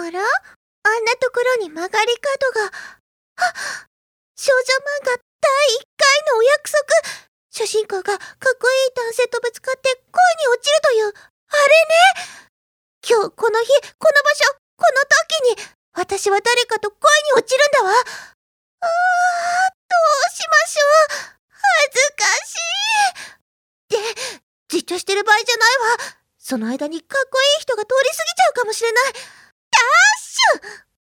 あら、あんなところに曲がり角が。少女漫画第1回のお約束。主人公がかっこいい男性とぶつかって恋に落ちるという、あれね。今日この日、この場所、この時に、私は誰かと恋に落ちるんだわ。どうしましょう。恥ずかしい。って、じっとしてる場合じゃないわ。その間にかっこいい人が通り過ぎちゃうかもしれない。ダッシュ。